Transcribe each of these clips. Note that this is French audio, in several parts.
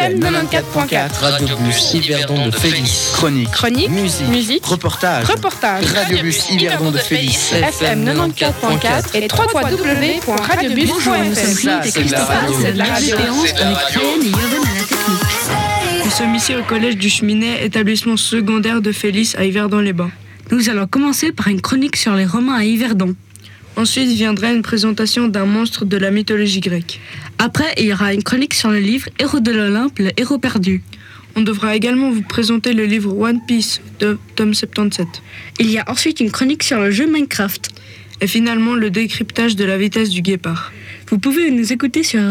FM 94.4. Radiobus Yverdon de Félix. Chronique. Musique. Reportage. Radiobus Yverdon de Félix. FM 94.4 et www.radiobus.fm. Bonjour, nous sommes Clint et Christophe, c'est de la radio. avec Réen et Yovan à la technique. Nous sommes ici au collège du Cheminais, établissement secondaire de Félix à Yverdon-les-Bains. Nous allons commencer par une chronique sur les Romains à Yverdon. Ensuite viendra une présentation d'un monstre de la mythologie grecque. Après, il y aura une chronique sur le livre Héros de l'Olympe, le héros perdu. On devra également vous présenter le livre One Piece de tome 77. Il y a ensuite une chronique sur le jeu Minecraft. Et finalement le décryptage de la vitesse du guépard. Vous pouvez nous écouter sur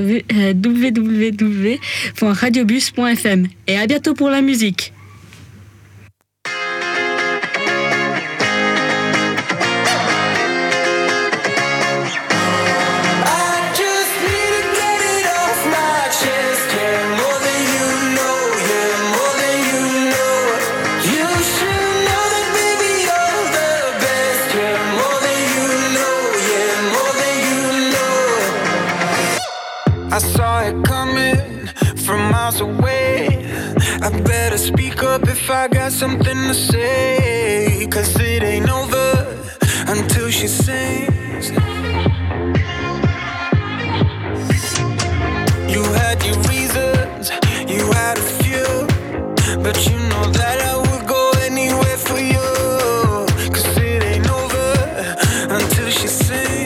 www.radiobus.fm. Et à bientôt pour la musique. I saw it coming from miles away. I better speak up if I got something to say. 'Cause it ain't over until she sings. You had your reasons, you had a few, but you know that I would go anywhere for you. 'Cause it ain't over until she sings.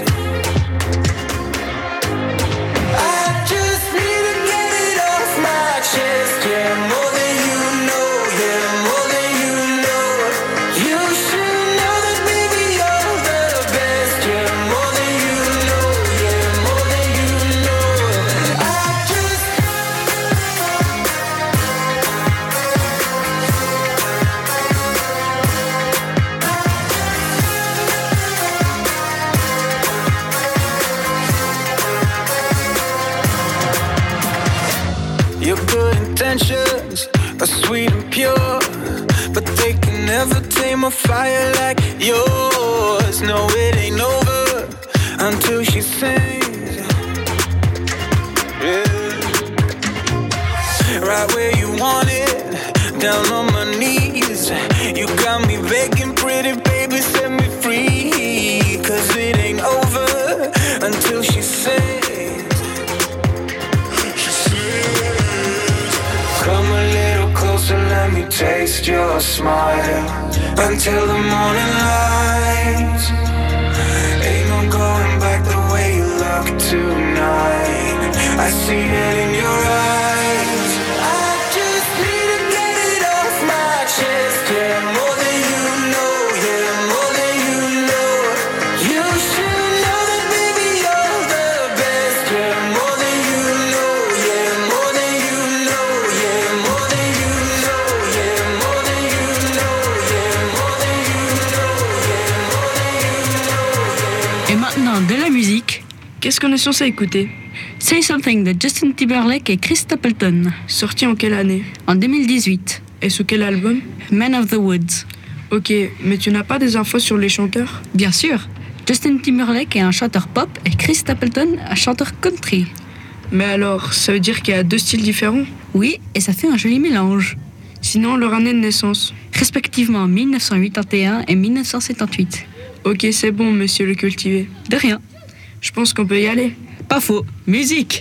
Your good intentions are sweet and pure, but they can never tame a fire like yours. No, it ain't over until she sings. Yeah. Right where you want it, down on my knees. You got me begging, pretty baby, set me free. 'Cause it ain't over until she sings. Come a little closer, let me taste your smile. Until the morning light. Ain't no going back the way you look tonight. I see it in your eyes. I just need to get it off my chest. Yeah, more than you know, yeah, more than you know. You should know that baby you're the best. Yeah, more than you know, yeah, more than you know. Et maintenant, de la musique. Qu'est-ce qu'on est censé écouter? Say Something de Justin Timberlake et Chris Stapleton. Sorti en quelle année? En 2018. Et sous quel album? Man of the Woods. Ok, mais tu n'as pas des infos sur les chanteurs? Bien sûr. Justin Timberlake est un chanteur pop et Chris Stapleton un chanteur country. Mais alors, ça veut dire qu'il y a deux styles différents? Oui, et ça fait un joli mélange. Sinon, leur année de naissance? Respectivement 1981 et 1978. Ok, c'est bon, monsieur le cultivé. De rien. Je pense qu'on peut y aller. Pas faux. Musique.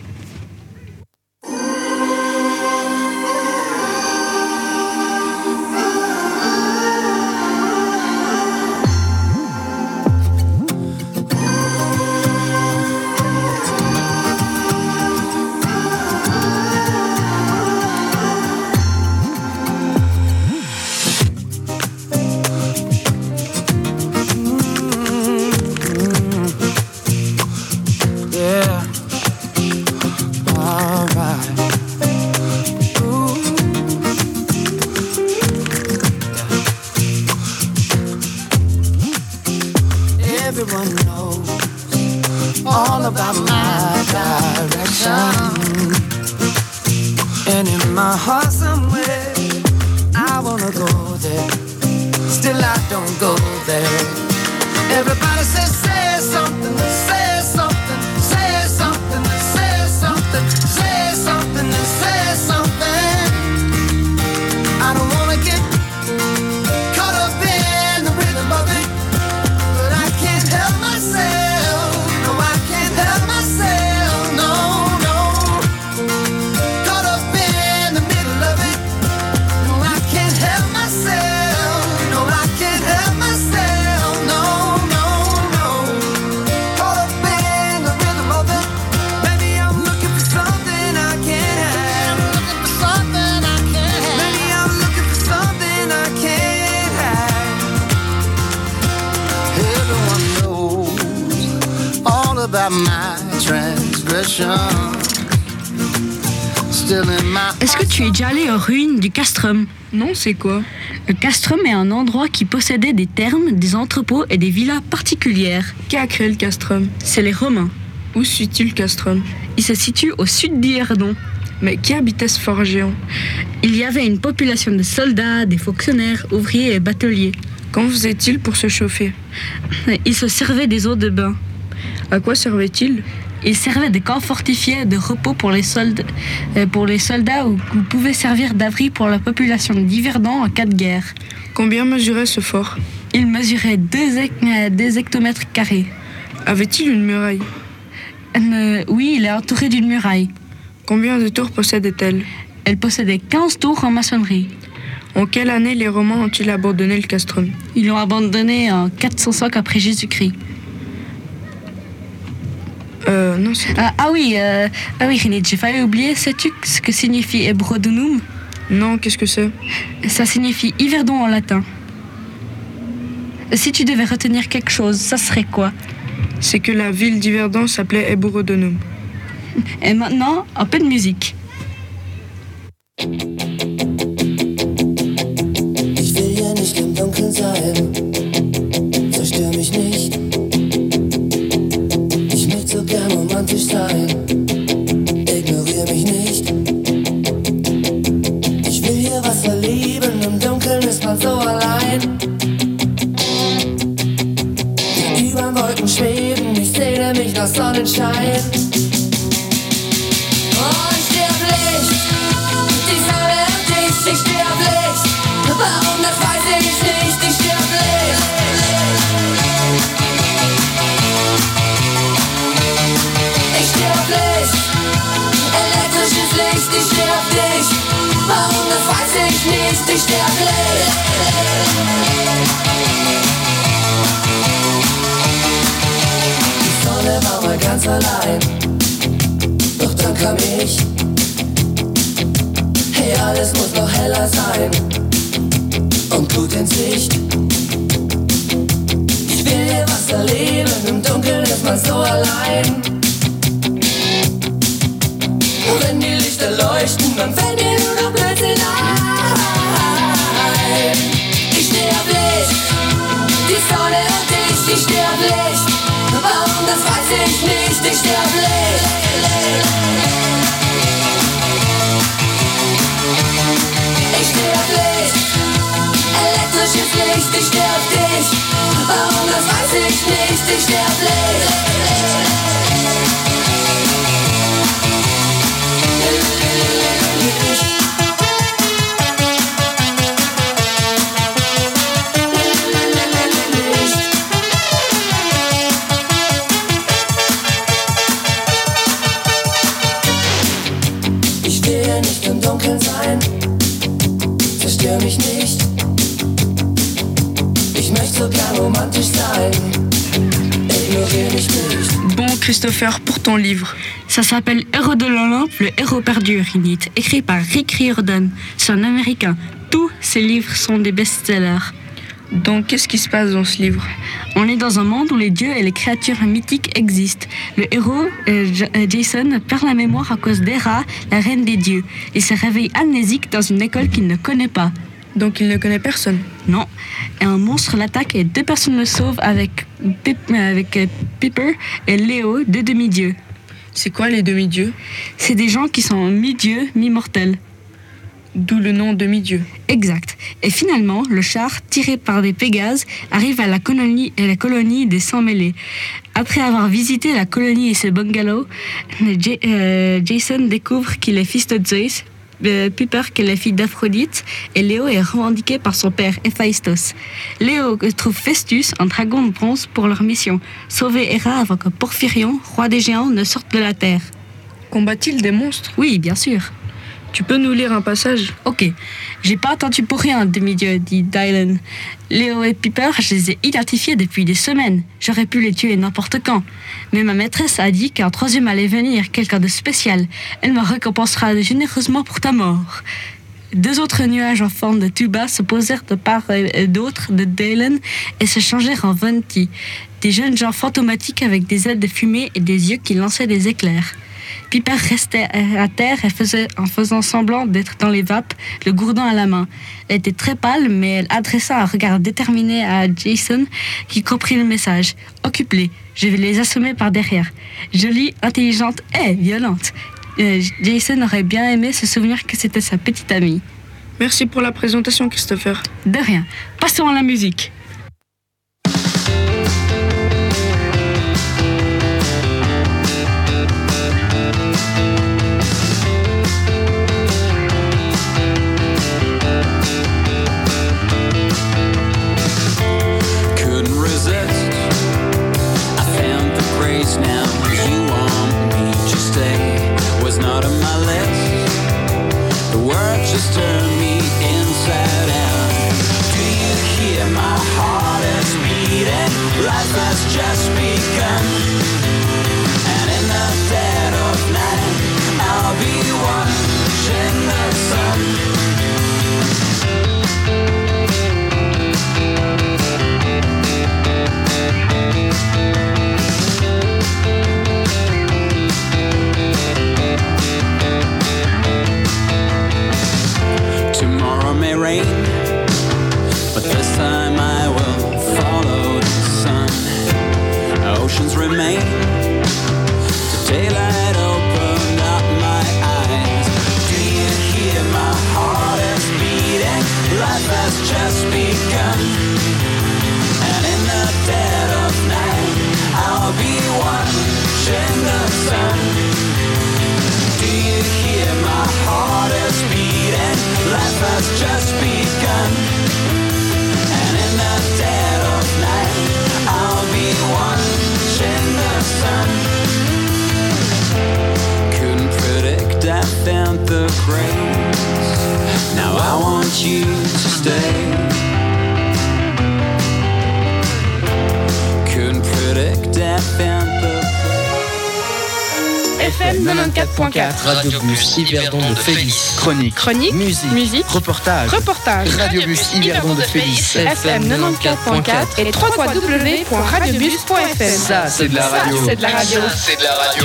about my transgression. Est-ce que tu es déjà allé aux ruines du castrum? Non, c'est quoi? Le castrum est un endroit qui possédait des thermes, des entrepôts et des villas particulières. Qui a créé le castrum? C'est les Romains. Où se situe le castrum? Il se situe au sud d'Yverdon. Mais qui habitait ce fort géant? Il y avait une population de soldats, des fonctionnaires, ouvriers et bateliers. Comment faisait-il pour se chauffer? Il se servait des eaux de bain. À quoi servait-il? Il servait de camps fortifiés de repos pour les soldats ou pouvait servir d'abri pour la population d'Yverdon en cas de guerre. Combien mesurait ce fort? Il mesurait 2 hectomètres carrés. Avait-il une muraille? Oui, il est entouré d'une muraille. Combien de tours possédait-elle? Elle possédait 15 tours en maçonnerie. En quelle année les Romains ont-ils abandonné le castrum? Ils l'ont abandonné en 405 après Jésus-Christ. Non, c'est... oui, René, j'ai failli oublier. Sais-tu ce que signifie Ebrodunum? Non, qu'est-ce que c'est? Ça signifie Yverdon en latin. Si tu devais retenir quelque chose, ça serait quoi? C'est que la ville d'Yverdon s'appelait Ebrodunum. Et maintenant, un peu de musique. Ich will ja nicht im Dunkeln sein, zerstör mich nicht. Ich möchte so gern romantisch sein, ignorier mich nicht. Ich will hier was erleben, im Dunkeln ist man so allein. Über Wolken schweben, ich sehne mich nach Sonnenschein. Ich steh auf Licht, warum das weiß ich nicht, ich steh auf Licht. Ich steh auf Licht, elektrisches Licht, ich steh auf dich, warum das weiß ich nicht, ich steh auf Licht. Die Sonne war mal ganz allein, doch dann kam ich. Hey, alles muss noch heller sein und gut in Sicht. Ich will hier was erleben, im Dunkeln ist man so allein. Und wenn die Lichter leuchten, dann fällt mir nur noch Blödsinn ein. Ich steh auf Licht, die Sonne und ich steh auf Licht. Warum, das weiß ich nicht, ich steh auf Licht. Ich steh auf Licht, elektrisches Licht, ich steh auf dich. Warum, das weiß ich nicht, ich steh auf Licht. Ich will ja nicht im Dunkeln sein, zerstör mich nicht. Ich möchte sogar romantisch sein. Ignoriere mich nicht. Bon, Christopher, pour ton livre. Ça s'appelle Héros de l'Olympe, le héros perdu, Rinit, écrit par Rick Riordan. C'est un Américain. Tous ses livres sont des best-sellers. Donc, qu'est-ce qui se passe dans ce livre? On est dans un monde où les dieux et les créatures mythiques existent. Le héros, Jason, perd la mémoire à cause d'Hera, la reine des dieux. Il se réveille amnésique dans une école qu'il ne connaît pas. Donc, il ne connaît personne? Non. Et un monstre l'attaque et 2 personnes le sauvent avec Piper et Léo, 2 demi-dieux. C'est quoi les demi-dieux? C'est des gens qui sont mi-dieux, mi-mortels. D'où le nom demi-dieu. Exact. Et finalement, le char, tiré par des Pégases, arrive à la colonie des Sans-Mêlés. Après avoir visité la colonie et ses bungalows, Jason découvre qu'il est fils de Zeus, Piper qu'elle est fille d'Aphrodite, et Léo est revendiqué par son père, Héphaïstos. Léo trouve Festus, un dragon de bronze, pour leur mission, sauver Héra avant que Porphyrion, roi des géants, ne sorte de la terre. Combat-il des monstres? Oui, bien sûr. Tu peux nous lire un passage? Ok. J'ai pas attendu pour rien, demi-dieu, dit Dylan. Léo et Piper, je les ai identifiés depuis des semaines. J'aurais pu les tuer n'importe quand. Mais ma maîtresse a dit qu'un troisième allait venir, quelqu'un de spécial. Elle me récompensera généreusement pour ta mort. 2 autres nuages en forme de tuba se posèrent de part et d'autre de Dylan et se changèrent en Venti. Des jeunes gens fantomatiques avec des ailes de fumée et des yeux qui lançaient des éclairs. Piper restait à terre en faisant semblant d'être dans les vapes, le gourdin à la main. Elle était très pâle, mais elle adressa un regard déterminé à Jason, qui comprit le message. « Occupe-les, je vais les assommer par derrière. » Jolie, intelligente et violente. Jason aurait bien aimé se souvenir que c'était sa petite amie. Merci pour la présentation, Christopher. De rien. Passons à la musique. Turn me inside out. Do you hear my heart is beating? Life has just begun. And in the dead of night, I'll be watching the sun. Tomorrow may rain, but this time I will follow the sun. Oceans remain, the daylight opened up my eyes. Do you hear my heart is beating? Life has just begun. And in the dead of night, I'll be watching the sun. Do you hear my heart is beating? Life has just begun. And in the dead of night, I'll be watching the sun. Couldn't predict I found the grace. Now I want you to stay. Couldn't predict I found the FM 94.4. Radiobus Yverdon de Félix. Chronique, musique, reportage. Radiobus Yverdon de Félix. FM 94.4 et www.radiobus.fm. Ça, c'est de la radio. C'est de la radio. C'est de la radio.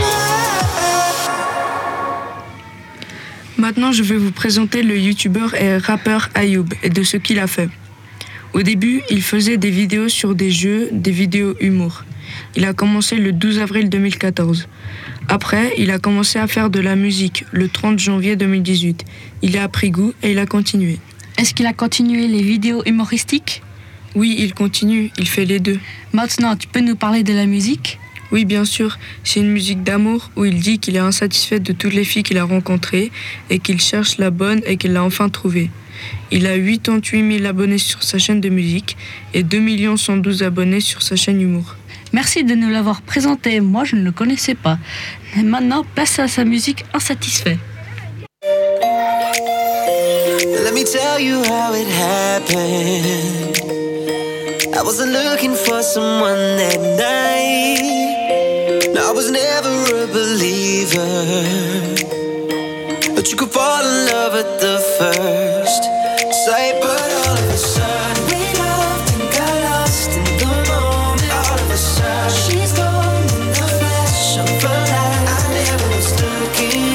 Maintenant, je vais vous présenter le youtubeur et rappeur Ayoub et de ce qu'il a fait. Au début, il faisait des vidéos sur des jeux, des vidéos humour. Il a commencé le 12 avril 2014. Après, il a commencé à faire de la musique le 30 janvier 2018. Il a pris goût et il a continué. Est-ce qu'il a continué les vidéos humoristiques ? Oui, il continue, il fait les deux. Maintenant, tu peux nous parler de la musique ? Oui, bien sûr. C'est une musique d'amour où il dit qu'il est insatisfait de toutes les filles qu'il a rencontrées et qu'il cherche la bonne et qu'il l'a enfin trouvée. Il a 88 000 abonnés sur sa chaîne de musique et 2 112 abonnés sur sa chaîne humour. Merci de nous l'avoir présenté, moi je ne le connaissais pas. Et maintenant, place à sa musique Insatisfait. Let me tell you how it happened. I wasn't looking for someone that night. No, I was never a believer, but you could fall in love at the first sight. But all of a sudden we loved and got lost in the moment. All of a sudden she's gone in the flash of a light. I never was looking.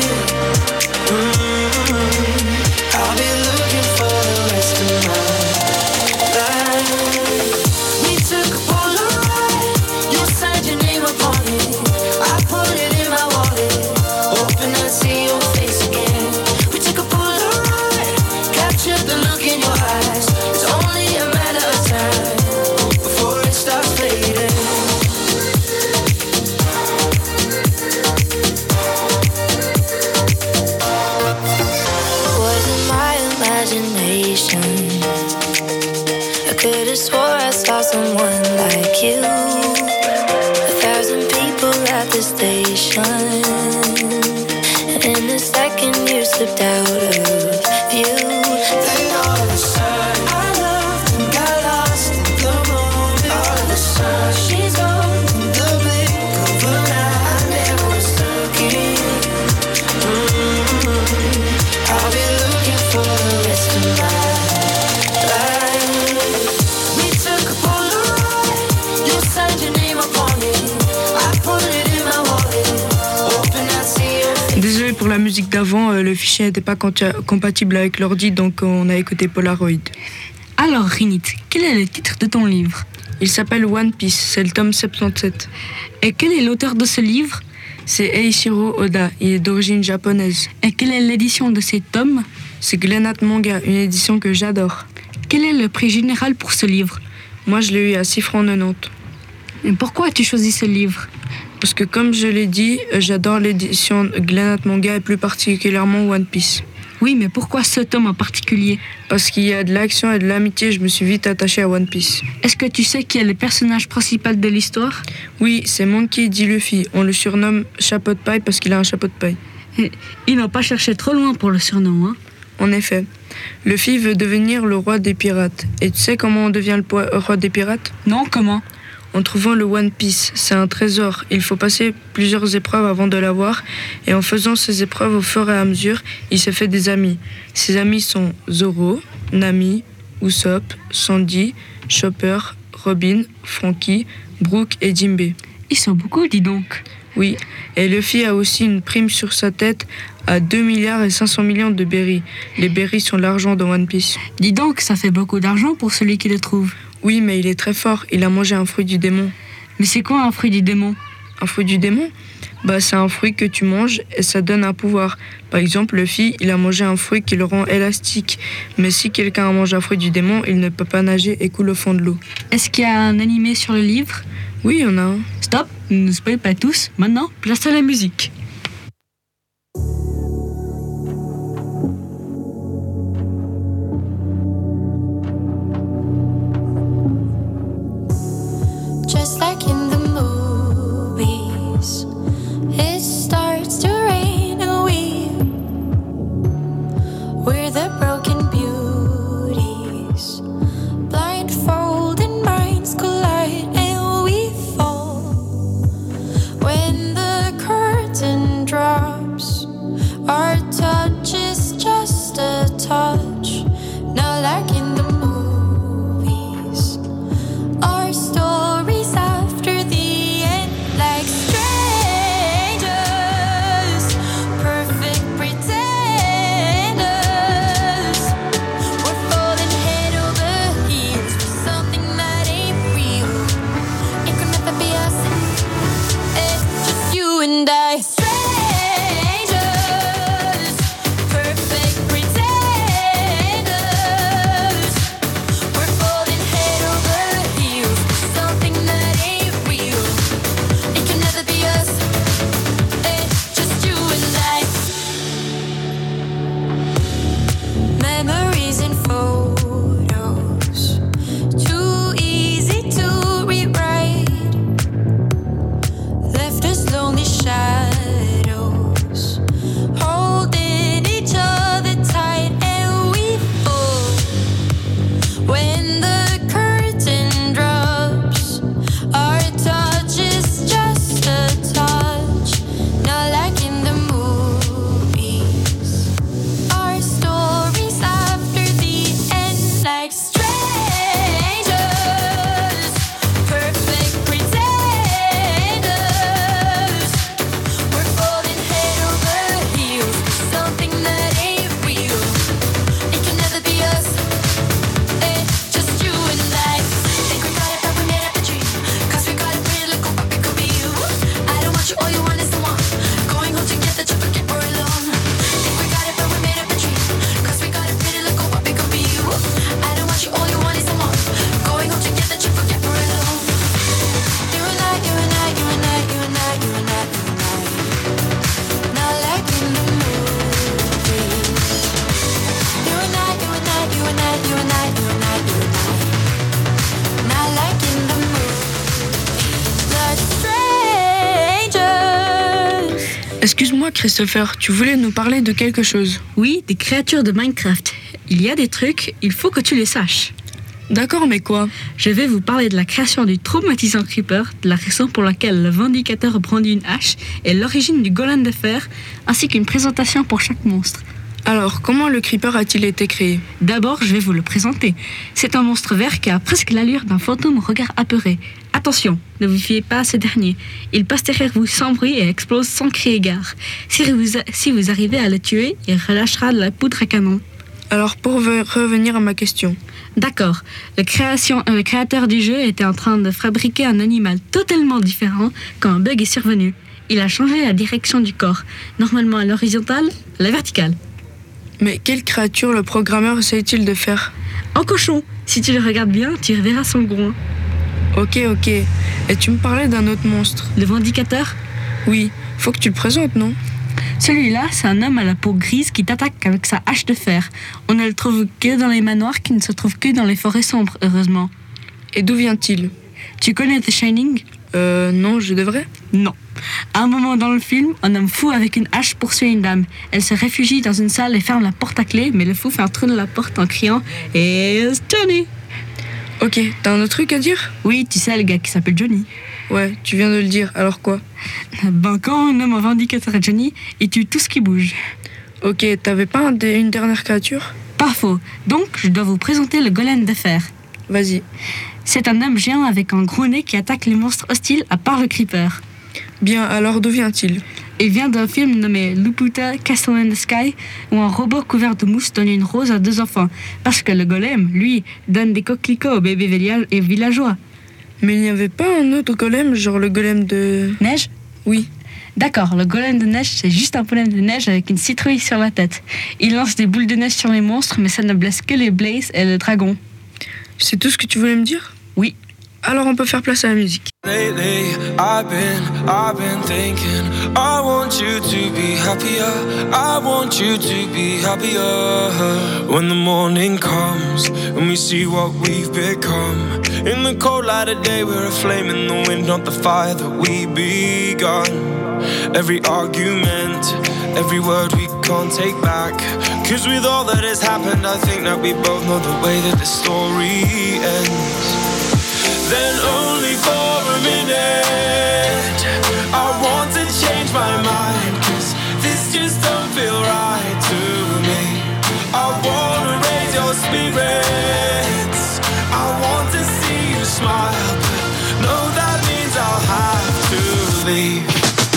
I'll be looking for the rest of my life. We took a Polaroid. You signed your name upon it. I put it in my wallet, hoping I'd see your face again. We took a Polaroid, captured the look in your eyes. It's only a matter of time before it starts fading. Was it my imagination? I could have swore I saw someone like you. 1,000 people at the station, and in a second you slipped out of view. Then all of a sudden la musique d'avant, le fichier n'était pas compatible avec l'ordi, donc on a écouté Polaroid. Alors, Rinit, quel est le titre de ton livre? Il s'appelle One Piece, c'est le tome 77. Et quel est l'auteur de ce livre? C'est Eiichiro Oda, il est d'origine japonaise. Et quelle est l'édition de ces tomes? C'est Glénat Manga, une édition que j'adore. Quel est le prix général pour ce livre? Moi, je l'ai eu à 6,90 francs. Et pourquoi as-tu choisi ce livre? Parce que comme je l'ai dit, j'adore l'édition Glénat Manga et plus particulièrement One Piece. Oui, mais pourquoi ce tome en particulier? Parce qu'il y a de l'action et de l'amitié, je me suis vite attaché à One Piece. Est-ce que tu sais qui est le personnage principal de l'histoire? Oui, c'est Monkey D. Luffy. On le surnomme chapeau de paille parce qu'il a un chapeau de paille. Ils n'ont pas cherché trop loin pour le surnom, hein? En effet. Luffy veut devenir le roi des pirates. Et tu sais comment on devient le roi des pirates? Non, comment? En trouvant le One Piece, c'est un trésor. Il faut passer plusieurs épreuves avant de l'avoir. Et en faisant ces épreuves au fur et à mesure, il se fait des amis. Ses amis sont Zoro, Nami, Usopp, Sandy, Chopper, Robin, Franky, Brook et Jinbei. Ils sont beaucoup, dis donc. Oui, et Luffy a aussi une prime sur sa tête à 2 milliards et 500 millions de berries. Les berries sont l'argent dans One Piece. Dis donc, ça fait beaucoup d'argent pour celui qui le trouve. Oui, mais il est très fort. Il a mangé un fruit du démon. Mais c'est quoi un fruit du démon? Un fruit du démon? C'est un fruit que tu manges et ça donne un pouvoir. Par exemple, Luffy, il a mangé un fruit qui le rend élastique. Mais si quelqu'un mange un fruit du démon, il ne peut pas nager et coule au fond de l'eau. Est-ce qu'il y a un animé sur le livre? Oui, il y en a un. Stop, ne spoil pas tous. Maintenant, place à la musique. Just like in the movies, it starts to rain and we're the broken beauties. Blindfolded minds collide and we fall. When the curtain drops, our touch is just a touch. Not like in the movies, our stories after the end, like strangers, perfect pretenders. We're falling head over heels for something that ain't real. It could never be us, it's just you and I. Strangers, perfect pretenders. We're falling head over heels for something that ain't real. It can never be us, it's just you and I. Memories and photos, too easy to rewrite. Left us lonely shadows, holding each other tight, and we fall. When the curtain drops, our touch is just a touch. Not like in the movies, our stories after the end, like strangers, perfect pretenders. We're falling head over heels for something that ain't real. It can never be us, it's just you and I. Think we got it, but we made up a dream. 'Cause we got it pretty, look what we could be. I don't want you, all you want is the one. Going home together to forget we're alone. Think we got it, but we made up a dream. 'Cause we got it pretty, look what we could be. I don't want you, all you want is the one. Going home together to forget we're alone. You and I, you and I, you and I, you and I, you and I, you and I. Not like in the movies. You and I, you and I, you and I, you and I, you and I, you and I. Not like in the movies, like strangers. Excuse-moi, Christopher, tu voulais nous parler de quelque chose? Oui, des créatures de Minecraft. Il y a des trucs, il faut que tu les saches. D'accord, mais quoi? Je vais vous parler de la création du traumatisant Creeper, de la raison pour laquelle le vindicateur brandit une hache et l'origine du golem de fer, ainsi qu'une présentation pour chaque monstre. Alors, comment le Creeper a-t-il été créé? D'abord, je vais vous le présenter. C'est un monstre vert qui a presque l'allure d'un fantôme au regard apeuré. Attention, ne vous fiez pas à ce dernier. Il passe derrière vous sans bruit et explose sans crier gare. Si vous arrivez à le tuer, il relâchera de la poudre à canon. Alors pour revenir à ma question. D'accord, le créateur du jeu était en train de fabriquer un animal totalement différent quand un bug est survenu. Il a changé la direction du corps, normalement à l'horizontale, à la verticale. Mais quelle créature le programmeur essaye-t-il de faire? Un cochon. Si tu le regardes bien, tu verras son groin. Ok. Et tu me parlais d'un autre monstre. Le Vindicateur? Oui, faut que tu le présentes, non? Celui-là, c'est un homme à la peau grise qui t'attaque avec sa hache de fer. On ne le trouve que dans les manoirs qui ne se trouvent que dans les forêts sombres, heureusement. Et d'où vient-il? Tu connais The Shining? Non, je devrais? Non. À un moment dans le film, un homme fou avec une hache poursuit une dame. Elle se réfugie dans une salle et ferme la porte à clé, mais le fou fait un trou dans la porte en criant « It's Johnny !» Ok, t'as un autre truc à dire? Oui, tu sais, le gars qui s'appelle Johnny. Ouais, tu viens de le dire, alors quoi? Ben, quand on nomme un Vindicateur à Johnny, il tue tout ce qui bouge. Ok, t'avais pas une dernière créature? Pas faux. Donc, je dois vous présenter le golem de fer. Vas-y. C'est un homme géant avec un gros nez qui attaque les monstres hostiles à part le creeper. Bien, alors d'où vient-il? Il vient d'un film nommé Laputa Castle in the Sky, où un robot couvert de mousse donne une rose à 2 enfants, parce que le golem, lui, donne des coquelicots aux bébés villageois. Mais il n'y avait pas un autre golem, genre le golem de... Neige? Oui. D'accord, le golem de neige, c'est juste un bonhomme de neige avec une citrouille sur la tête. Il lance des boules de neige sur les monstres, mais ça ne blesse que les Blaze et le dragon. C'est tout ce que tu voulais me dire? Oui. Alors on peut faire place à la musique. Lately, I've been thinking, I want you to be happier. I want you to be happier. When the morning comes and we see what we've become. In the cold light of day, we're a flame in the wind, not the fire that we begun. Every argument, every word we can't take back. 'Cause with all that has happened, I think that we both know the way that the story ends. Then only for a minute I want to change my mind, 'cause this just don't feel right to me. I wanna raise your spirits, I want to see you smile, but no, that means I'll have to leave.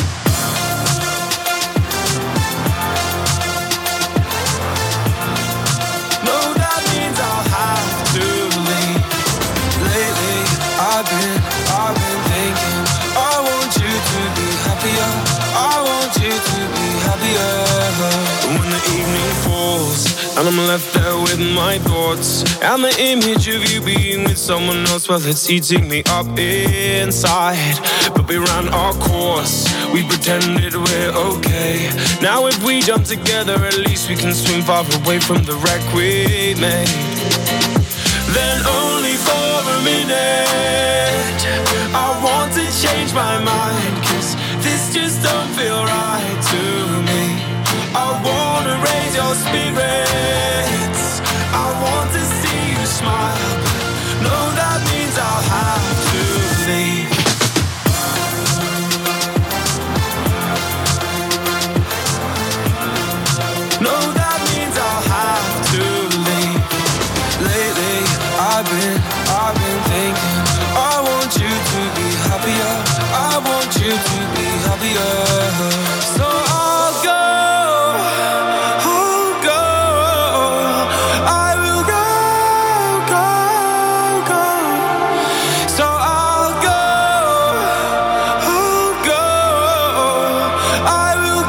No, that means I'll have to leave. Lately I've been thinking, I want you to be happier. I want you to be happier. When the evening falls and I'm left there with my thoughts, and the image of you being with someone else, well, it's eating me up inside. But we ran our course, we pretended we're okay. Now if we jump together, at least we can swim far away from the wreck we made. Then only for a minute I want to change my mind, 'cause this just don't feel right to me. I wanna raise your spirits, I want to see you smile, but no, that means I'll have to leave. No, that means I'll have to leave. Lately I've been thinking, I want you to be happier. I want you to be happier. So I'll go. I will go. So I'll go. I will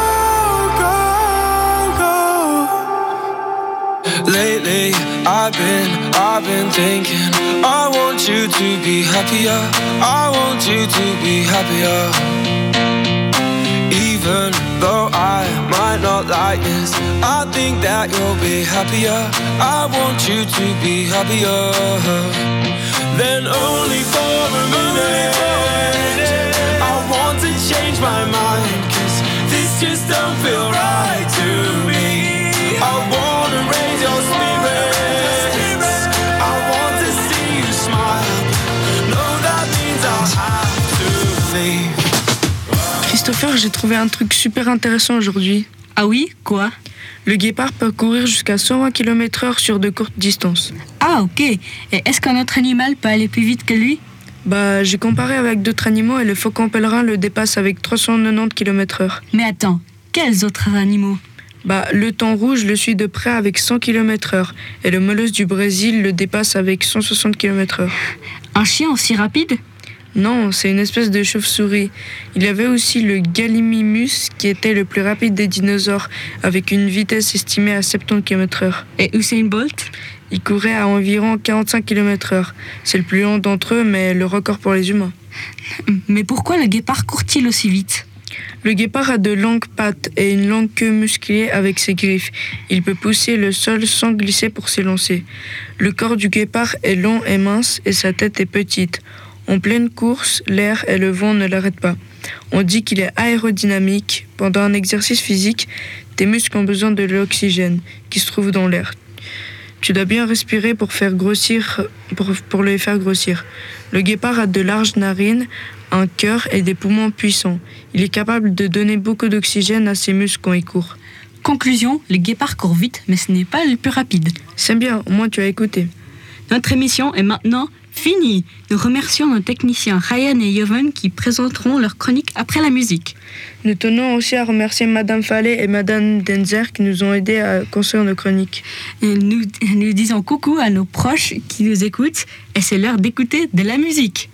go. Lately I've been thinking, I want you to be happier. I want you to be happier. Even though I might not like this, I think that you'll be happier. I want you to be happier. Then only for a minute I want to change my mind, 'cause this just don't feel right to me. I wanna raise your spirits, I want to see you smile. No, that means I'll have to leave. Christopher, j'ai trouvé un truc super intéressant aujourd'hui. Ah oui? Quoi? Le guépard peut courir jusqu'à 120 km/h sur de courtes distances. Ah ok. Et est-ce qu'un autre animal peut aller plus vite que lui? J'ai comparé avec d'autres animaux et le faucon pèlerin le dépasse avec 390 km/h. Mais attends, quels autres animaux ? Le thon rouge le suit de près avec 100 km/h et le molosse du Brésil le dépasse avec 160 km/h. Un chien aussi rapide ? Non, c'est une espèce de chauve-souris. Il y avait aussi le Gallimimus qui était le plus rapide des dinosaures avec une vitesse estimée à 70 km/h. Et Usain Bolt ? Il courait à environ 45 km/h. C'est le plus long d'entre eux, mais le record pour les humains. Mais pourquoi le guépard court-il aussi vite ? Le guépard a de longues pattes et une longue queue musclée avec ses griffes. Il peut pousser le sol sans glisser pour s'élancer. Le corps du guépard est long et mince et sa tête est petite. En pleine course, l'air et le vent ne l'arrêtent pas. On dit qu'il est aérodynamique. Pendant un exercice physique, tes muscles ont besoin de l'oxygène qui se trouve dans l'air. Tu dois bien respirer pour les faire grossir. Le guépard a de larges narines, un cœur et des poumons puissants. Il est capable de donner beaucoup d'oxygène à ses muscles quand il court. Conclusion, le guépard court vite, mais ce n'est pas le plus rapide. C'est bien, au moins tu as écouté. Notre émission est maintenant finie. Nous remercions nos techniciens Ryan et Jovan qui présenteront leur chronique après la musique. Nous tenons aussi à remercier Madame Fallet et Madame Denzer qui nous ont aidés à construire nos chroniques. Et nous disons coucou à nos proches qui nous écoutent et c'est l'heure d'écouter de la musique.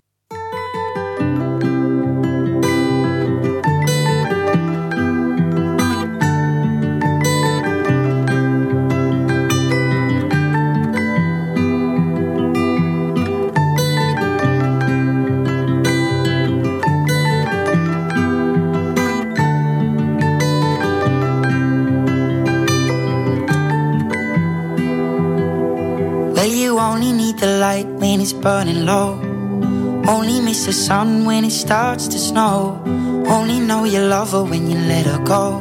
The light when it's burning low. Only miss the sun when it starts to snow. Only know you love her when you let her go.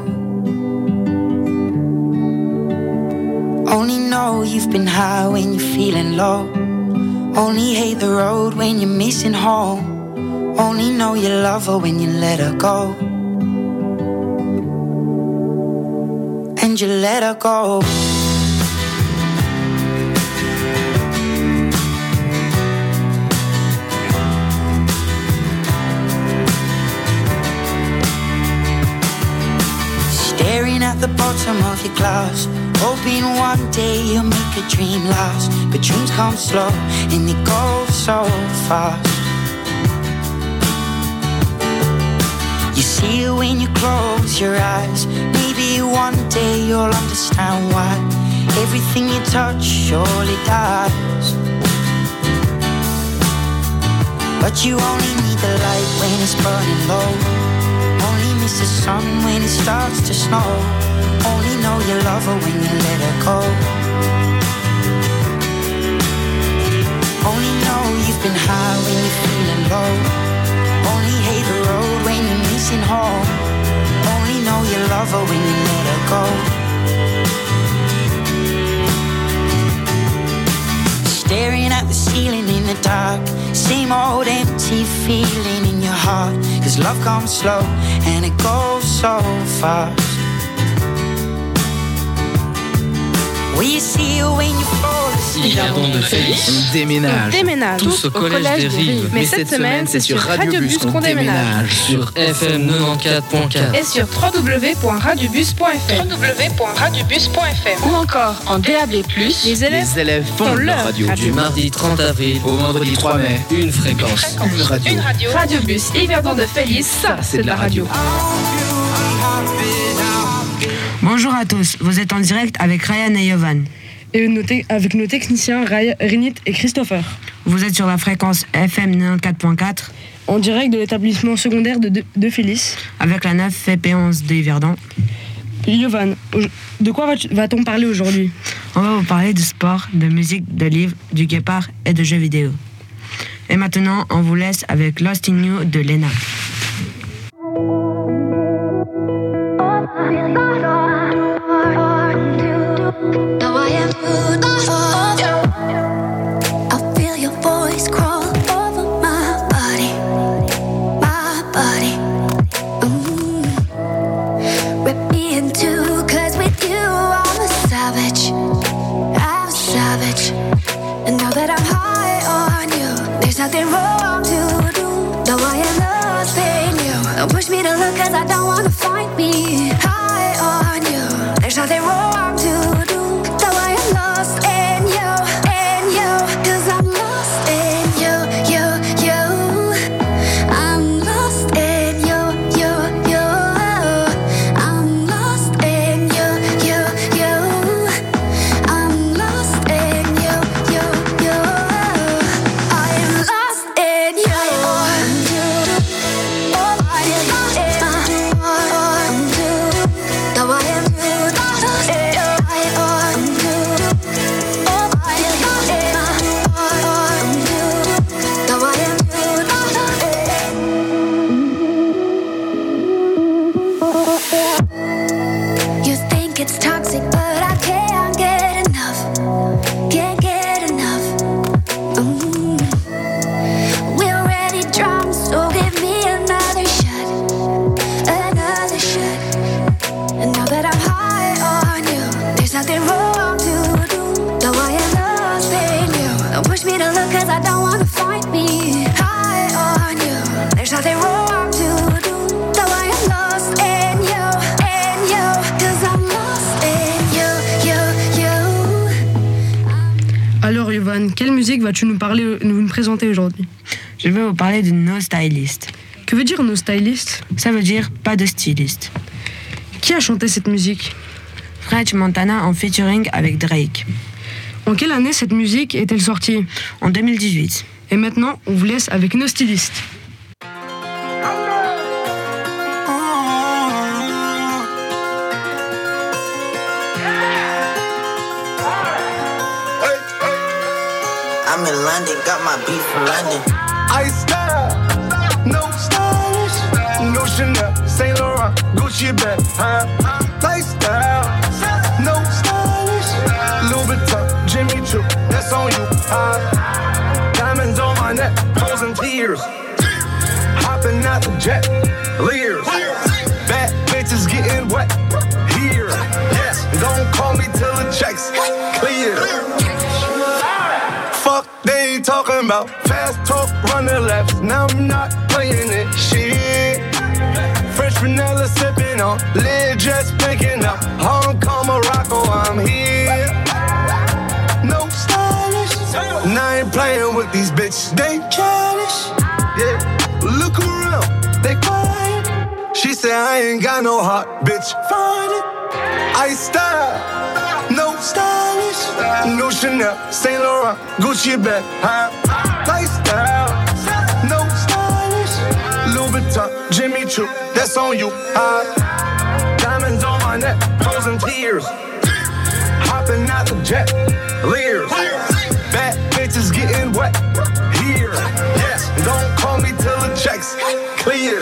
Only know you've been high when you're feeling low. Only hate the road when you're missing home. Only know you love her when you let her go. And you let her go. Staring at the bottom of your glass, hoping one day you'll make a dream last. But dreams come slow and they go so fast. You see it when you close your eyes. Maybe one day you'll understand why everything you touch surely dies. But you only need the light when it's burning low. Only miss the sun when it starts to snow. Only know you love her when you let her go. Only know you've been high when you're feeling low. Only hate the road when you're missing home. Only know you love her when you let her go. Staring at the ceiling in the dark. Same old empty feeling in your heart. 'Cause love comes slow and it goes so fast. Will you see it when you fall asleep? Yverdon de Félix. On déménage tous au collège des Rives. Mais cette semaine, c'est sur Radiobus qu'on déménage. Sur FM 94.4. Et sur www.radiobus.fr. Ou encore en DAB+, les élèves font leur radio. Du mardi 30 avril au vendredi 3 mai. Une fréquence, une radio. Radiobus Yverdon de Félix, ça c'est de la radio. Bonjour à tous, vous êtes en direct avec Ryan et Jovan. Et avec nos techniciens Rinit et Christopher. Vous êtes sur la fréquence FM 94.4. En direct de l'établissement secondaire de Félix. Avec la 9 FP11 de Yverdon. Jovan, de quoi va-t-on parler aujourd'hui? On va vous parler de sport, de musique, de livres, du guépard et de jeux vidéo. Et maintenant, on vous laisse avec Lost in You de Lena. Nothing wrong to Don't push me to look cause I don't wanna find me high on you. There's nothing wrong to do, though I am lost in you, cause I'm lost in you. I'm lost in you. I'm lost in you. I'm lost in you. I am lost in you. You think it's toxic, but I can't get enough. Can't get enough. We're already drunk, so give me another shot. Another shot. And now that I'm high on you, there's nothing wrong to do, though I am lost in you. Don't push me to look cause I don't wanna find me high on you. There's nothing wrong to do, though I am lost in you, cause I'm lost in you. Alors Yovan, quelle musique vas-tu nous présenter aujourd'hui? Je vais vous parler de No Stylist. Que veut dire No Stylist? Ça veut dire pas de styliste. Qui a chanté cette musique? French Montana en featuring avec Drake. En quelle année cette musique est-elle sortie? En 2018. Et maintenant, on vous laisse avec No Stylist. I'm in London, got my beef from London. I style, no stylish, no Chanel, Saint Laurent, Gucci bag, lifestyle, no stylish, Louis Vuitton, Jimmy Choo, that's on you. Diamonds on my neck, frozen tears, hopping out the jet, Lears, bad bitches getting wet here. Yes, don't call me till the checks clear. Fuck they ain't talking about. Fast talk, run the laps. Now I'm not playing it. Shit. Fresh vanilla sipping on. Lid just picking up. Hong Kong, Morocco, I'm here. No stylish. And I ain't playing with these bitches. They childish. Yeah. Look around. They quiet. She said I ain't got no heart. Bitch, find it. I style. No stylish, no Chanel, Saint Laurent, Gucci bag, lifestyle, no stylish, Louis Vuitton, Jimmy Choo, that's on you. Diamonds on my neck, frozen tears, hopping out the jet, Lears, bad bitches getting wet here. Yes, don't call me till the checks clear.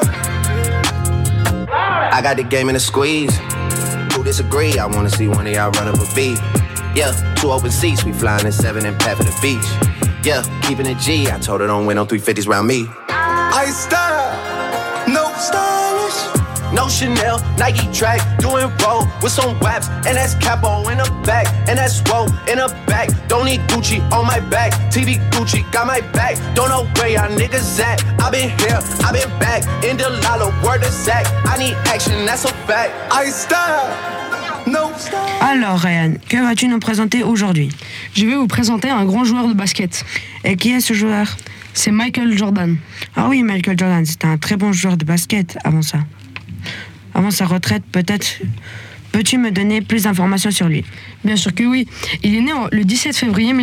I got the game in a squeeze. Who disagree? I wanna see one of y'all run up a beat. Yeah, 2 open seats, we flying in 7 and pat for the beach. Yeah, keeping it G, I told her don't win no 350s round me. I style, no stylish, no Chanel, Nike track, doing roll with some waps, and that's capo in the back, and that's roll in the back. Don't need Gucci on my back, TV Gucci got my back. Don't know where y'all niggas at. I been here, I been back, in the lala, word of Zach. I need action, that's a fact. I style. Alors Ryan, que vas-tu nous présenter aujourd'hui? Je vais vous présenter un grand joueur de basket. Et qui est ce joueur? C'est Michael Jordan. Ah oui, Michael Jordan, c'était un très bon joueur de basket avant ça. Avant sa retraite, peut-être. Peux-tu me donner plus d'informations sur lui? Bien sûr que oui. Il est né le 17 février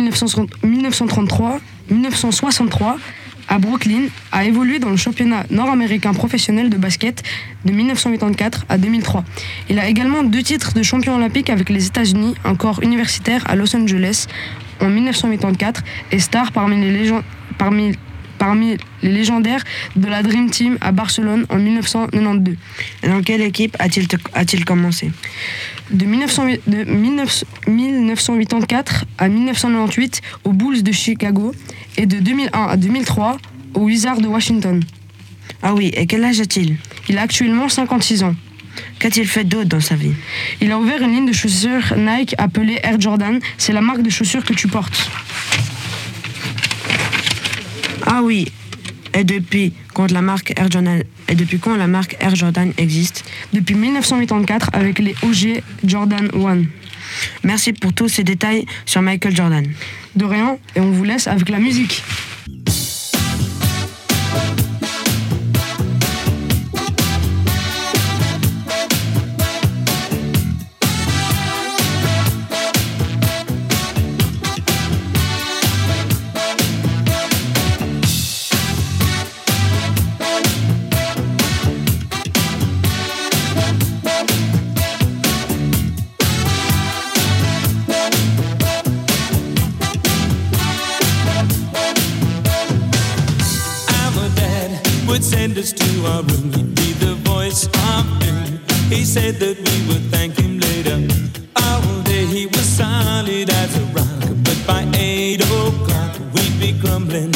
1963 à Brooklyn, a évolué dans le championnat nord-américain professionnel de basket de 1984 à 2003. Il a également 2 titres de champion olympique avec les États-Unis, un corps universitaire à Los Angeles en 1984 et star parmi les légendaires de la Dream Team à Barcelone en 1992. Et dans quelle équipe a-t-il commencé? De 1984 à 1998 aux Bulls de Chicago et de 2001 à 2003 aux Wizards de Washington. Ah oui, et quel âge a-t-il? Il a actuellement 56 ans. Qu'a-t-il fait d'autre dans sa vie? Il a ouvert une ligne de chaussures Nike appelée Air Jordan. C'est la marque de chaussures que tu portes. Ah oui, Et depuis quand la marque Air Jordan existe? Depuis 1984 avec les OG Jordan 1. Merci pour tous ces détails sur Michael Jordan. De rien, et on vous laisse avec la musique. Send us to our room, he'd be the voice of doom. He said that we would thank him later. All day he was solid as a rock, but by 8 o'clock we'd be crumbling.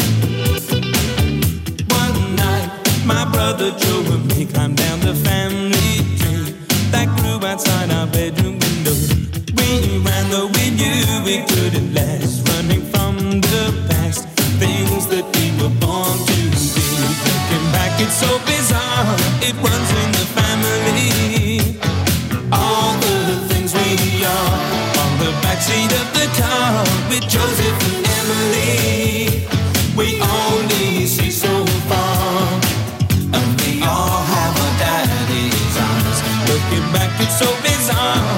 One night, my brother Joe and me climbed down the family tree that grew outside our bedroom window. We ran though we knew we couldn't last, running from the past, things that we were born to be. Looking back, it's so bizarre, it runs in the family. All the things we are on the backseat of the car with Joseph and Emily. We only see so far, and we all have our daddy's eyes. Looking back, it's so bizarre.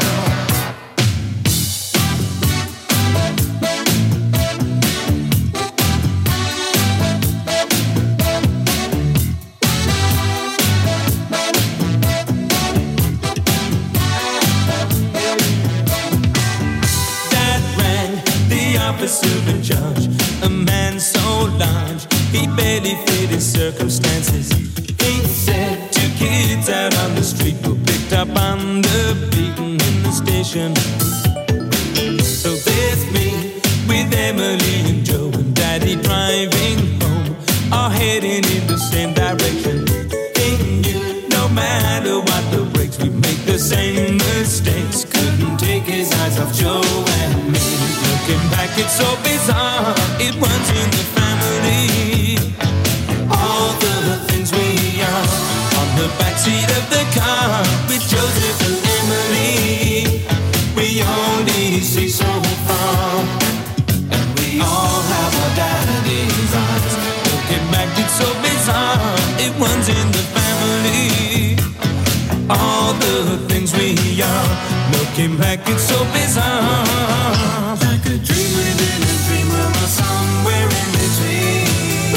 Officer in charge, a man so large, he barely fit his circumstances. He said 2 kids out on the street were picked up on the beaten in the station. So there's me with Emily and Joe and Daddy driving home, all heading in the same direction. He knew no matter what the brakes, we make the same mistakes. Couldn't take his eyes off Joe and me. Looking back, it's so bizarre, it runs in the family. All the things we are on the backseat of the car with Joseph and Emily. We only see so far, and we all have our daddy's eyes. Looking back, it's so bizarre, it runs in the family. All the things we are, looking back, it's so bizarre. Like a dream within a dream, we're somewhere in between.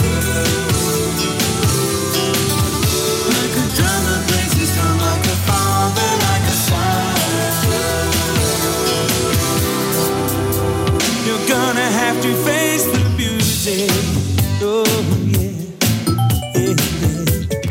Like a drummer plays his drum, like a father, like a son. You're gonna have to face the music. Oh yeah, yeah, yeah.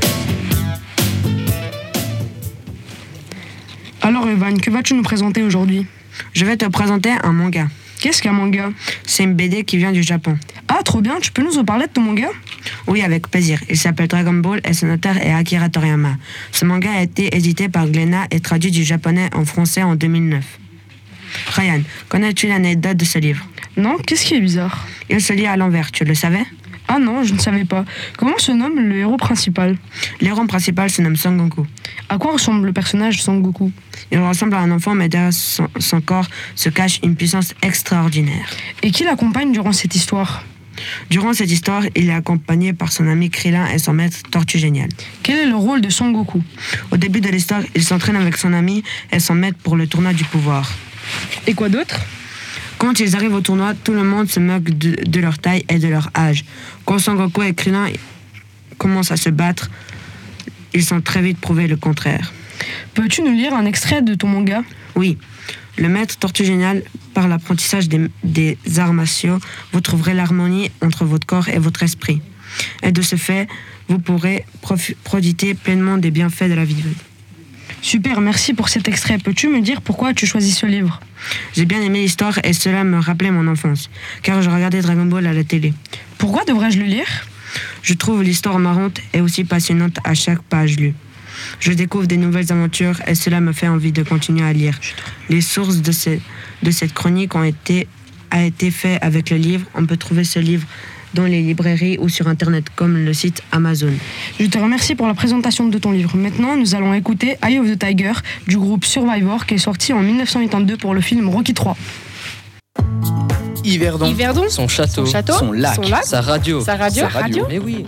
Alors Evan, que vas-tu nous présenter aujourd'hui? Je vais te présenter un manga. Qu'est-ce qu'un manga? C'est une BD qui vient du Japon. Ah, trop bien, tu peux nous en parler de ton manga? Oui, avec plaisir. Il s'appelle Dragon Ball et son auteur est Akira Toriyama. Ce manga a été édité par Glénat et traduit du japonais en français en 2009. Ryan, connais-tu l'anecdote de ce livre? Non, qu'est-ce qui est bizarre? Il se lit à l'envers, tu le savais? Ah non, je ne savais pas. Comment se nomme le héros principal? Le héros principal se nomme Son Goku. À quoi ressemble le personnage Son Goku? Il ressemble à un enfant, mais derrière son corps se cache une puissance extraordinaire. Et qui l'accompagne durant cette histoire? Durant cette histoire, il est accompagné par son ami Krillin et son maître Tortue Géniale. Quel est le rôle de Son Goku? Au début de l'histoire, il s'entraîne avec son ami et son maître pour le tournoi du pouvoir. Et quoi d'autre? Quand ils arrivent au tournoi, tout le monde se moque de leur taille et de leur âge. Quand Son Goku et Krillin commencent à se battre, ils sont très vite prouvé le contraire. Peux-tu nous lire un extrait de ton manga? Oui. Le maître Tortue Géniale, par l'apprentissage des arts martiaux, vous trouverez l'harmonie entre votre corps et votre esprit. Et de ce fait, vous pourrez profiter pleinement des bienfaits de la vie. Super, merci pour cet extrait. Peux-tu me dire pourquoi tu choisis ce livre? J'ai bien aimé l'histoire et cela me rappelait mon enfance, car je regardais Dragon Ball à la télé. Pourquoi devrais-je le lire? Je trouve l'histoire marrante et aussi passionnante à chaque page lue. Je découvre des nouvelles aventures et cela me fait envie de continuer à lire. Les sources de cette chronique a été fait avec le livre. On peut trouver ce livre dans les librairies ou sur Internet, comme le site Amazon. Je te remercie pour la présentation de ton livre. Maintenant, nous allons écouter Eye of the Tiger du groupe Survivor qui est sorti en 1982 pour le film Rocky III. Yverdon, son château, son lac, sa radio. Mais oui.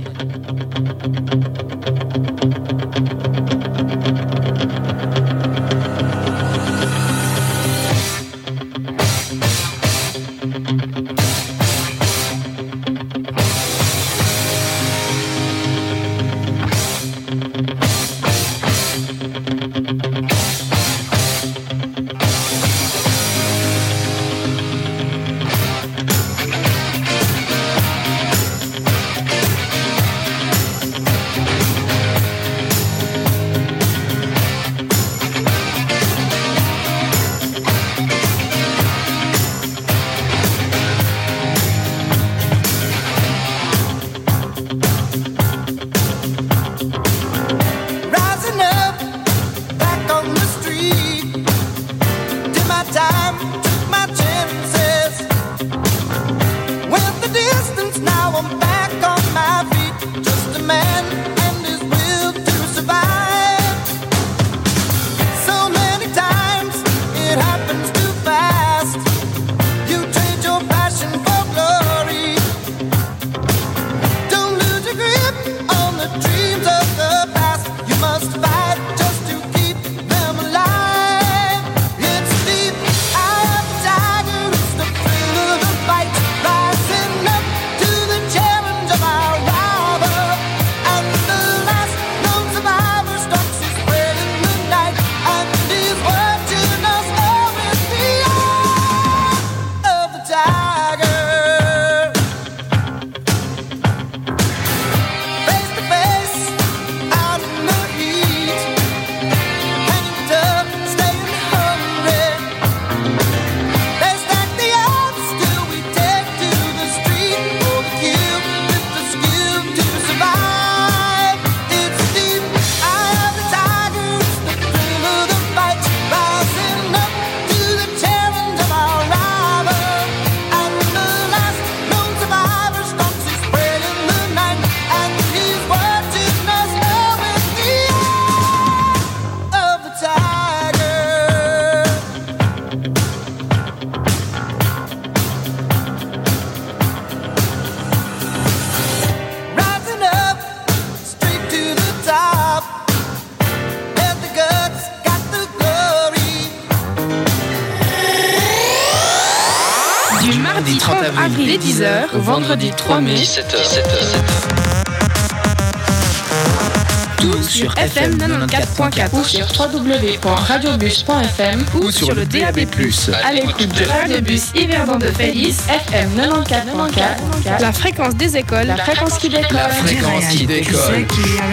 Mardi 30 avril dès 10h, au vendredi 3 mai 17h. Tout sur FM 94.4 ou sur www.radiobus.fm ou sur le DAB+. À l'écoute de Radiobus Yverdon de Félix, FM 94.4, la fréquence des écoles, la fréquence qui décolle. La fréquence qui décolle.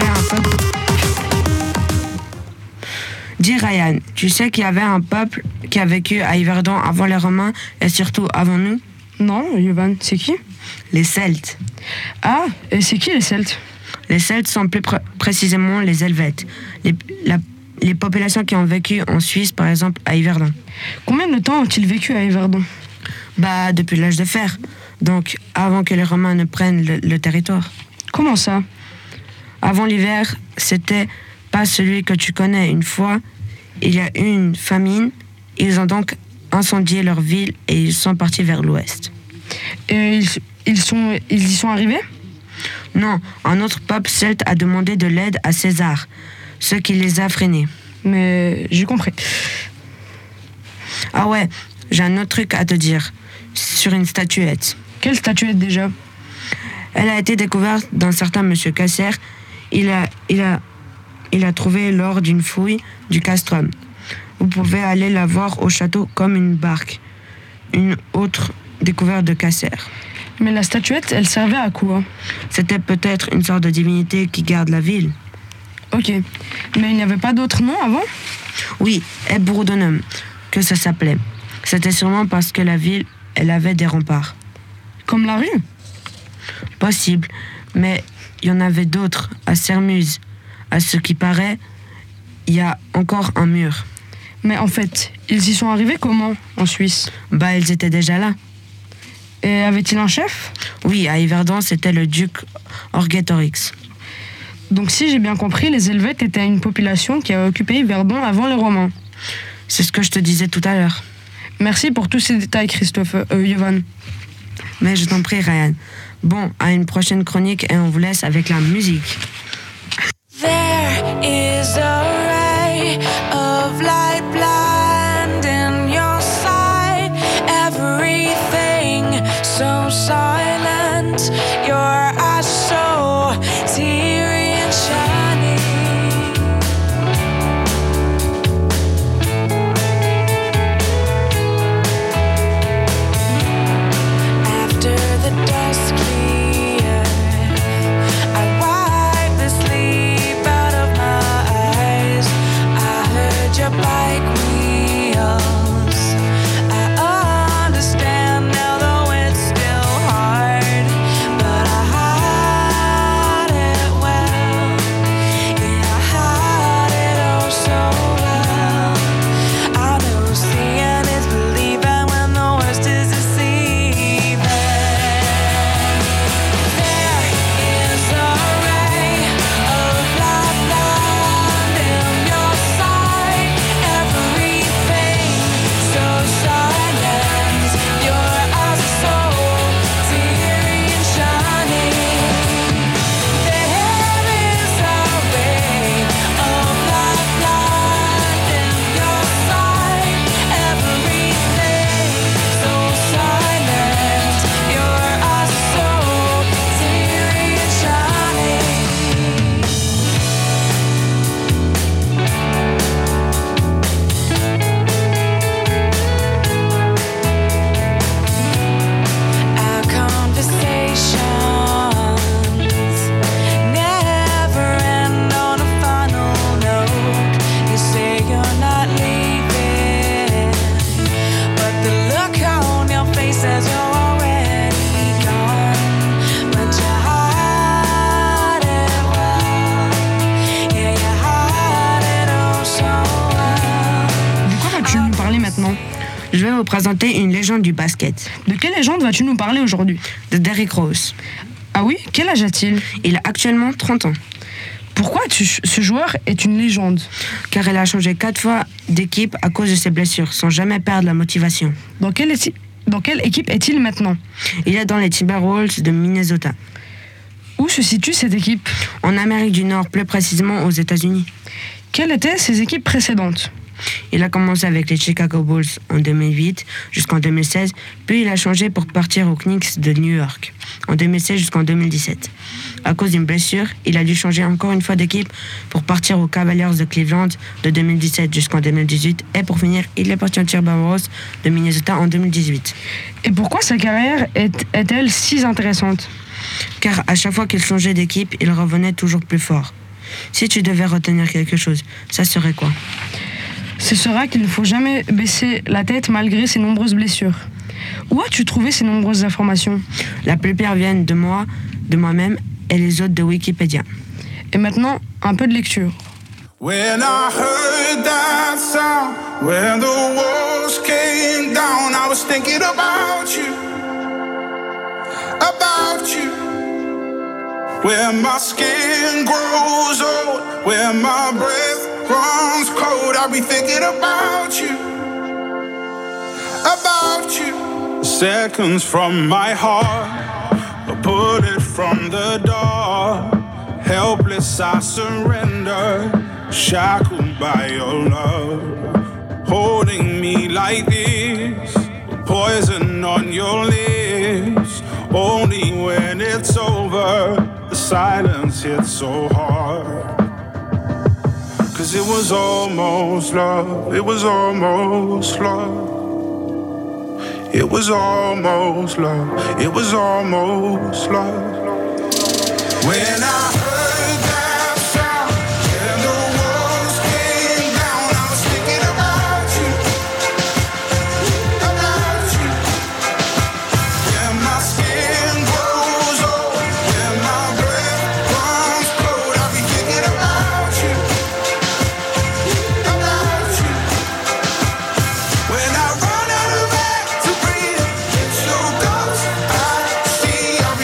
Dis Ryan, tu sais qu'il y avait un peuple qui a vécu à Yverdon avant les Romains et surtout avant nous? Non, Yovan, c'est qui? Les Celtes. Ah, et c'est qui les Celtes? Les Celtes sont plus précisément les Helvètes, les populations qui ont vécu en Suisse, par exemple, à Yverdon. Combien de temps ont-ils vécu à Yverdon? Depuis l'âge de fer, donc avant que les Romains ne prennent le territoire. Comment ça? Avant l'hiver, c'était pas celui que tu connais. Une fois, il y a eu une famine, ils ont donc incendié leur ville et ils sont partis vers l'ouest. Et ils y sont arrivés? Non, un autre peuple celte a demandé de l'aide à César, ce qui les a freinés. Mais j'ai compris. Ah ouais, j'ai un autre truc à te dire, sur une statuette. Quelle statuette déjà? Elle a été découverte d'un certain monsieur Casser. Il a trouvé lors d'une fouille du castrum. Vous pouvez aller la voir au château comme une barque. Une autre découverte de Casser. Mais la statuette, elle servait à quoi? C'était peut-être une sorte de divinité qui garde la ville. Ok. Mais il n'y avait pas d'autre nom avant? Oui, Ebroudonum, que ça s'appelait. C'était sûrement parce que la ville, elle avait des remparts. Comme la rue? Possible, mais il y en avait d'autres, à Sermuse. À ce qui paraît, il y a encore un mur. Mais en fait, ils y sont arrivés comment, en Suisse? Ils étaient déjà là. Et avait-il un chef? Oui, à Yverdon, c'était le duc Orgetorix. Donc si j'ai bien compris, les Helvètes étaient une population qui a occupé Yverdon avant les Romains. C'est ce que je te disais tout à l'heure. Merci pour tous ces détails, Christophe, Yovan. Mais je t'en prie, Ryan. Bon, à une prochaine chronique et on vous laisse avec la musique. There is a ray of light blinding your sight. Everything so silent. Your eyes so teary and shiny. After the dust cleared, I wipe the sleep out of my eyes. I heard your bike wheels. I understand now, though it's still hard. But I hide it well. Yeah, I hide it oh so well. I know seeing is believing when the worst is deceiving. There is a ray of light blinding your sight. Everything so silent. Your eyes are so teary and shining. There is a ray of light blinding your sight. Everything so silent. Your eyes are so teary and shining. Our conversations never end on a final note. You say you're not leaving, but the look on your face says you're already gone. But you hide it well. Yeah, you hide it oh so well. De quoi vas-tu nous parler maintenant? Je vais vous présenter une légende du basket. De quelle légende vas-tu nous parler aujourd'hui? De Derrick Rose. Ah oui? Quel âge a-t-il? Il a actuellement 30 ans. Pourquoi ce joueur est une légende? Car il a changé 4 fois d'équipe à cause de ses blessures, sans jamais perdre la motivation. Dans quelle équipe est-il maintenant? Il est dans les Timberwolves de Minnesota. Où se situe cette équipe? En Amérique du Nord, plus précisément aux États-Unis. Quelles étaient ses équipes précédentes? Il a commencé avec les Chicago Bulls en 2008 jusqu'en 2016, puis il a changé pour partir aux Knicks de New York en 2016 jusqu'en 2017. À cause d'une blessure, il a dû changer encore une fois d'équipe pour partir aux Cavaliers de Cleveland de 2017 jusqu'en 2018 et pour finir, il est parti aux Timberwolves de Minnesota en 2018. Et pourquoi sa carrière est-elle si intéressante? Car à chaque fois qu'il changeait d'équipe, il revenait toujours plus fort. Si tu devais retenir quelque chose, ça serait quoi? Ce sera qu'il ne faut jamais baisser la tête malgré ses nombreuses blessures. Où as-tu trouvé ces nombreuses informations? La plupart viennent de moi-même et les autres de Wikipédia. Et maintenant, un peu de lecture. When I heard that sound, when the walls came down, I was thinking about you, about you. Where my skin grows old, where my breath runs cold, I'll be thinking about you, about you. Seconds from my heart, I put it from the door. Helpless I surrender, shackled by your love. Holding me like this, poison on your lips. Only when it's over, the silence hits so hard. 'Cause it was almost love, it was almost love. It was almost love, it was almost love. When I heard that sound, and the walls came down, I was thinking about you, about you. When my skin grows old, when my breath runs cold, I'll be thinking about you, about you. When I run out of air to breathe, it's your ghost I see. I'll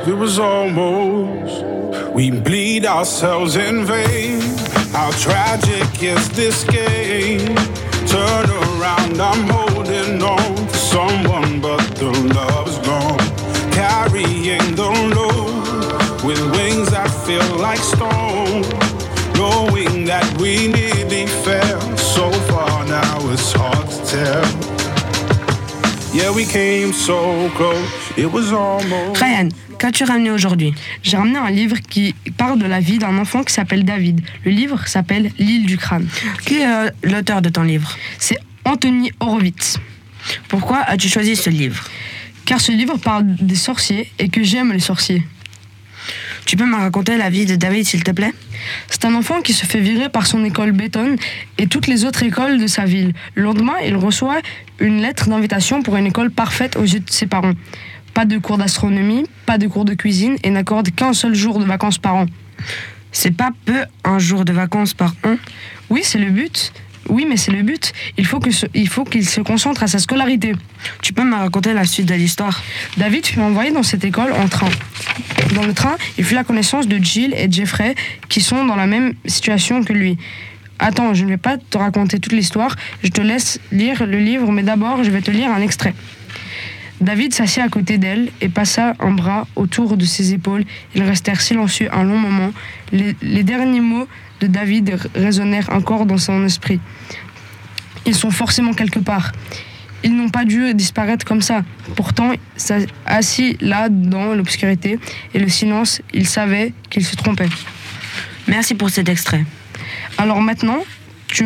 it was almost. We bleed ourselves in vain. How tragic is this game? Turn around, I'm holding on to someone, but the love's gone. Carrying the load with wings that feel like stone. Knowing that we nearly fell so far, now it's hard to tell. Yeah, we came so close, it was almost. Ryan, qu'as-tu ramené aujourd'hui? J'ai ramené un livre qui parle de la vie d'un enfant qui s'appelle David. Le livre s'appelle L'île du crâne. Qui est l'auteur de ton livre? C'est Anthony Horowitz. Pourquoi as-tu choisi ce livre? Car ce livre parle des sorciers et que j'aime les sorciers. Tu peux me raconter la vie de David, s'il te plaît? C'est un enfant qui se fait virer par son école Béton et toutes les autres écoles de sa ville. Le lendemain, il reçoit une lettre d'invitation pour une école parfaite aux yeux de ses parents. Pas de cours d'astronomie, pas de cours de cuisine et n'accorde qu'un seul jour de vacances par an. C'est pas peu un jour de vacances par an? Oui, c'est le but. Oui, mais c'est le but. Il faut qu'il se concentre à sa scolarité. Tu peux me raconter la suite de l'histoire? David fut envoyé dans cette école en train. Dans le train, il fit la connaissance de Jill et Jeffrey, qui sont dans la même situation que lui. Attends, je ne vais pas te raconter toute l'histoire. Je te laisse lire le livre, mais d'abord, je vais te lire un extrait. David s'assit à côté d'elle et passa un bras autour de ses épaules. Ils restèrent silencieux un long moment. Les derniers mots de David résonnèrent encore dans son esprit. Ils sont forcément quelque part. Ils n'ont pas dû disparaître comme ça. Pourtant, assis là dans l'obscurité et le silence, il savait qu'il se trompait. Merci pour cet extrait. Alors maintenant, tu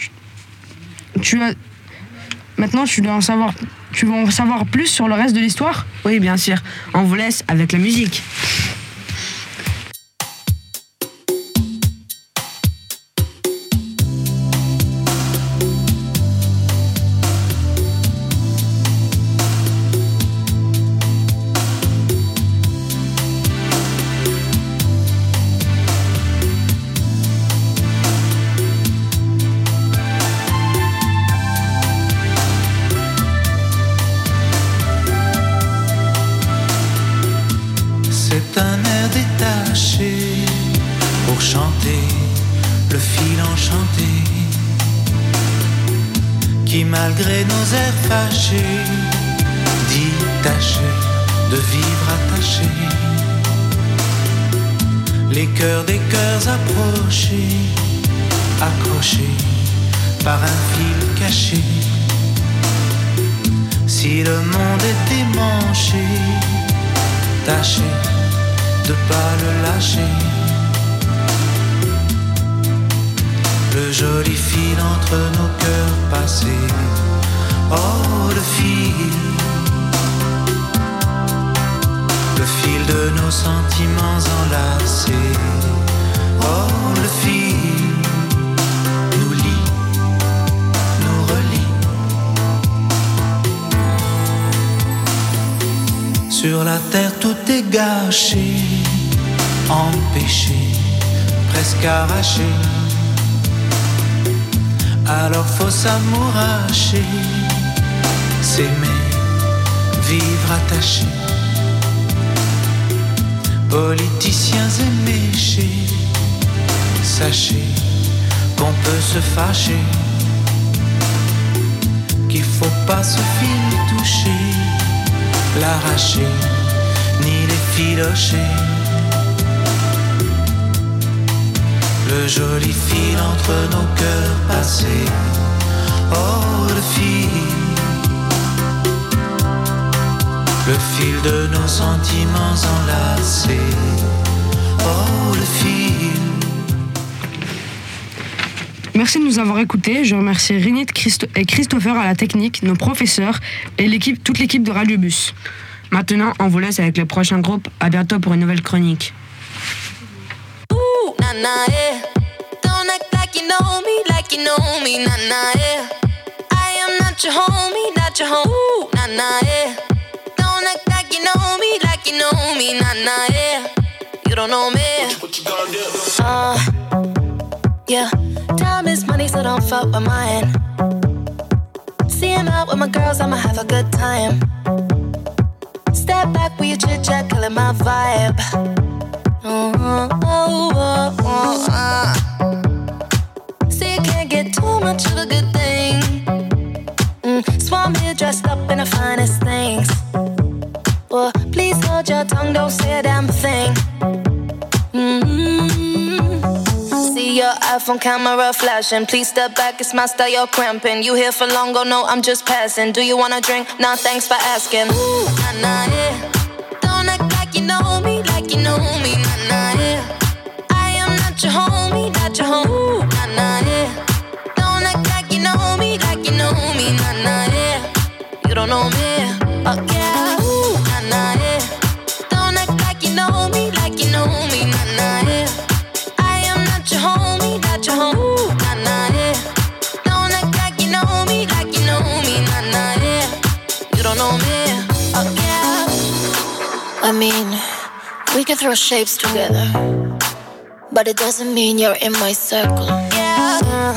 dois en savoir. Tu veux en savoir plus sur le reste de l'histoire? Oui, bien sûr. On vous laisse avec la musique. Pour chanter le fil enchanté qui malgré nos airs fâchés dit tâcher de vivre attaché. Les cœurs des cœurs approchés, accrochés par un fil caché. Si le monde est démanché, tâchez de pas le lâcher. Le joli fil entre nos cœurs passés. Oh, le fil de nos sentiments enlacés. Oh, le fil nous lie, nous relie. Sur la terre tout est gâché, empêché, presque arraché. Alors faut s'amouracher, s'aimer, vivre attaché. Politiciens et méchés, sachez qu'on peut se fâcher, qu'il faut pas ce fil toucher, l'arracher, ni les filocher. Le joli fil entre nos cœurs passés. Oh, le fil de nos sentiments enlacés. Oh, le fil. Merci de nous avoir écoutés. Je remercie Rinit et Christopher à la technique, nos professeurs et toute l'équipe de Radiobus. Maintenant, on vous laisse avec le prochain groupe. À bientôt pour une nouvelle chronique. Don't act like you know me, nah, nah, yeah. I am not your homie, ooh, nah, nah, yeah. Don't act like you know me, nah, nah, yeah. You don't know me. What you gonna do? Yeah. Time is money, so don't fuck with mine. See him out with my girls, I'ma have a good time. Stay Step back with your chit chat, killing my vibe. See, you can't get too much of a good thing. Swam here dressed up in the finest things. Well, please hold your tongue, don't say a damn thing. See your iPhone camera flashing. Please step back, it's my style, you're cramping. You here for long, go no, I'm just passing. Do you wanna drink? Nah, thanks for asking. Ooh, nah, nah, yeah. Don't act like you know me, like you know me, nah, nah, yeah. I am not your homie, not your homie, ooh, nah, nah, yeah. Don't act like you know me, like you know me, nah, nah, yeah. You don't know me, oh yeah, ooh, nah, nah, yeah. Don't act like you know me, like you know me, nah, nah, yeah. I am not your homie, not your homie, ooh, nah, nah, yeah. Don't act like you know me, like you know me, nah, nah, yeah. You don't know me, oh yeah. I mean, we can throw shapes together, but it doesn't mean you're in my circle. Yeah.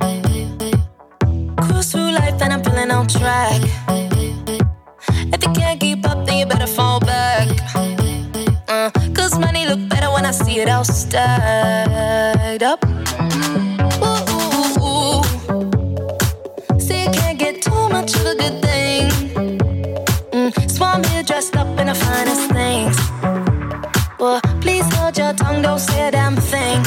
Cruise through life and I'm feeling on track. If you can't keep up, then you better fall back. Cause money look better when I see it all stacked up. Ooh, ooh, ooh. See, you can't get too much of a good thing. Swam here dressed up in the finest things. Well, please hold your tongue, don't say a damn thing.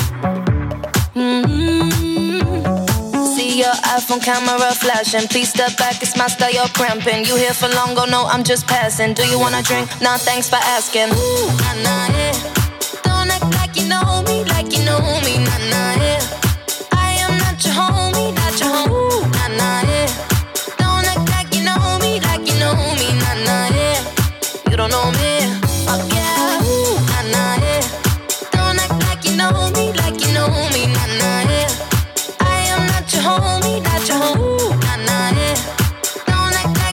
See your iPhone camera flashing. Please step back, it's my style, you're cramping. You here for long, go no, I'm just passing. Do you wanna drink? Nah, thanks for asking. Ooh, nah, nah, yeah.